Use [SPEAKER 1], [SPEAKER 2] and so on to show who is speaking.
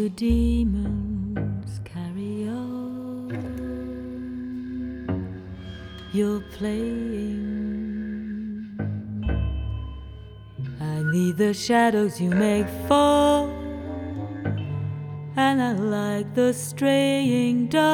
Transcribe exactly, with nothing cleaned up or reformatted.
[SPEAKER 1] you demons, carry on. You're playing. I need the shadows you make fall, and I like the straying dog.